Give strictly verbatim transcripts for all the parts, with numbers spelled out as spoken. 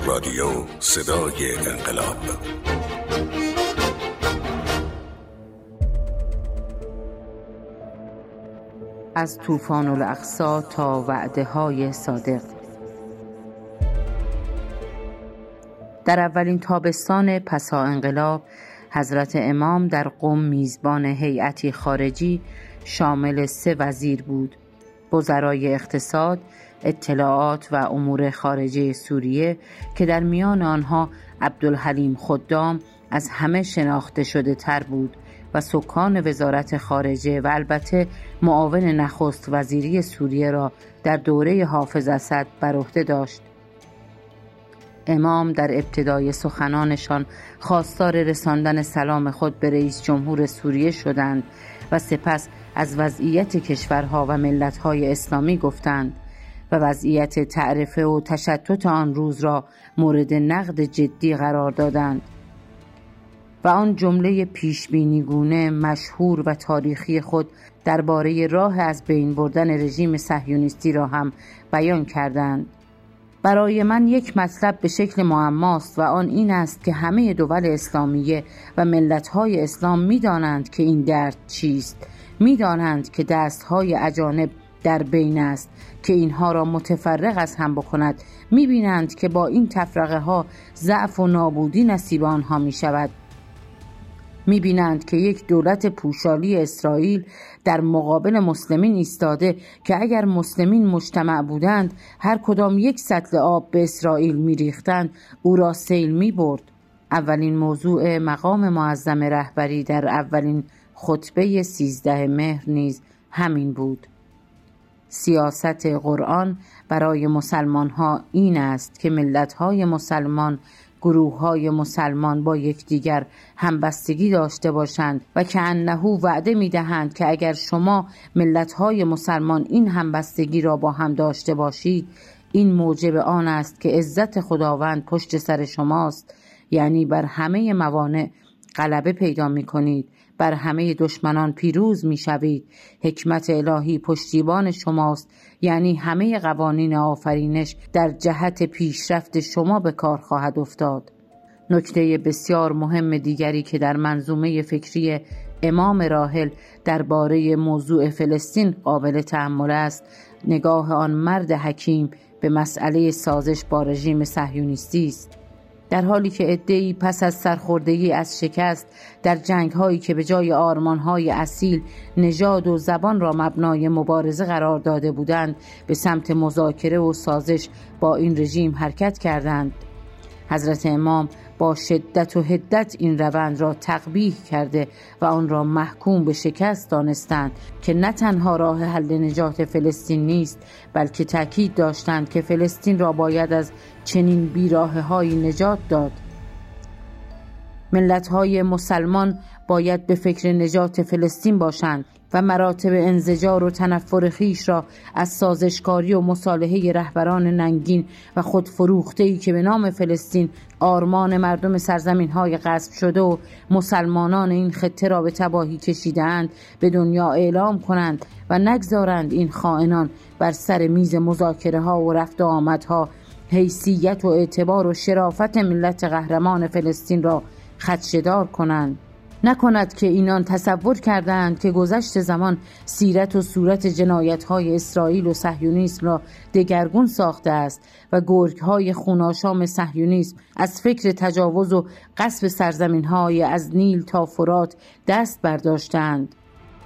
رادیو صدای انقلاب. از طوفان الاقصی تا وعده های صادق. در اولین تابستان پسا انقلاب، حضرت امام در قم میزبان هیئتی خارجی شامل سه وزیر بود: وزرای اقتصاد، اطلاعات و امور خارجه سوریه که در میان آنها عبدالحلیم خدام از همه شناخته شده تر بود و سکان وزارت خارجه و البته معاون نخست وزیری سوریه را در دوره حافظ اسد بر عهده داشت. امام در ابتدای سخنانشان خواستار رساندن سلام خود به رئیس جمهور سوریه شدند و سپس از وضعیت کشورها و ملت‌های اسلامی گفتند و وضعیت تعرفه و تشتت آن روز را مورد نقد جدی قرار دادند و آن جمله پیشبینیگونه مشهور و تاریخی خود درباره راه از بین بردن رژیم صهیونیستی را هم بیان کردند. برای من یک مطلب به شکل معماست و آن این است که همه دول اسلامیه و ملت‌های اسلام می‌دانند که این درد چیست، می‌دانند که دست‌های اجانب در بین است که اینها را متفرق از هم بکند، می‌بینند که با این تفرقه ها ضعف و نابودی نصیب آنها می‌شود. می‌بینند که یک دولت پوشالی اسرائیل در مقابل مسلمین ایستاده که اگر مسلمین مجتمع بودند هر کدام یک سطل آب به اسرائیل می‌ریختند او را سیل می‌برد. اولین موضوع مقام معظم رهبری در اولین خطبه سیزده مهر نیز همین بود. سیاست قرآن برای مسلمان‌ها این است که ملت‌های مسلمان، گروه‌های مسلمان با یکدیگر همبستگی داشته باشند و که انه وعده می‌دهند که اگر شما ملت‌های مسلمان این همبستگی را با هم داشته باشید، این موجب آن است که عزت خداوند پشت سر شماست، یعنی بر همه موانع غلبه پیدا می‌کنید، بر همه دشمنان پیروز می‌شوید، حکمت الهی پشتیبان شماست، یعنی همه قوانین آفرینش در جهت پیشرفت شما به کار خواهد افتاد. نکته بسیار مهم دیگری که در منظومه فکری امام راحل درباره موضوع فلسطین قابل تأمل است، نگاه آن مرد حکیم به مسئله سازش با رژیم صهیونیستی است. در حالی که عده‌ای پس از سرخوردگی از شکست در جنگ‌هایی که به جای آرمان‌های اصیل نژاد و زبان را مبنای مبارزه قرار داده بودند، به سمت مذاکره و سازش با این رژیم حرکت کردند، حضرت امام با شدت و حدت این روند را تقبیح کرده و آن را محکوم به شکست دانستند که نه تنها راه حل نجات فلسطین نیست، بلکه تأکید داشتند که فلسطین را باید از چنین بیراهه‌هایی نجات داد. ملت‌های مسلمان باید به فکر نجات فلسطین باشند و مراتب انزجار و تنفر خیش را از سازشکاری و مصالحه رهبران ننگین و خودفروخته‌ای که به نام فلسطین آرمان مردم سرزمین‌های غصب شده و مسلمانان این خطه را به تباهی کشیده‌اند به دنیا اعلام کنند و نگذارند این خائنان بر سر میز مذاکره‌ها و رفت و آمدها حیثیت و اعتبار و شرافت ملت قهرمان فلسطین را خدشه‌دار کنند. نکند که اینان تصور کردند که گذشت زمان سیرت و صورت جنایت‌های اسرائیل و صهیونیسم را دگرگون ساخته است و گرگ‌های خوناشام صهیونیسم از فکر تجاوز و غصب سرزمین‌های از نیل تا فرات دست برداشتند.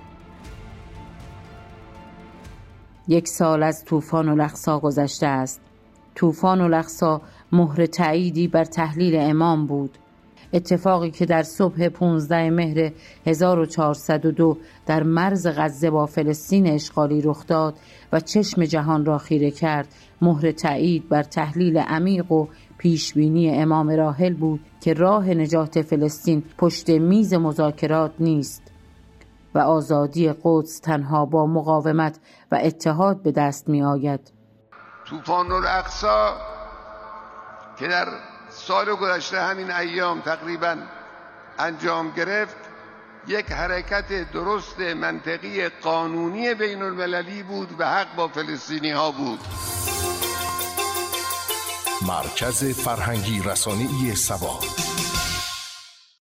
یک سال از طوفان الاقصی گذشته است. طوفان الاقصی مهر تأییدی بر تحلیل امام بود. اتفاقی که در صبح پانزده مهر هزار و چهارصد و دو در مرز غزه با فلسطین اشغالی رخ داد و چشم جهان را خیره کرد، مهر تأیید بر تحلیل عمیق و پیشبینی امام راحل بود که راه نجات فلسطین پشت میز مذاکرات نیست و آزادی قدس تنها با مقاومت و اتحاد به دست می آید. طوفان الاقصی که در سال گذشته همین ایام تقریبا انجام گرفت، یک حرکت درست منطقی قانونی بین المللی بود و حق با فلسطینی ها بود. مرکز فرهنگی رسانه‌ای سبا.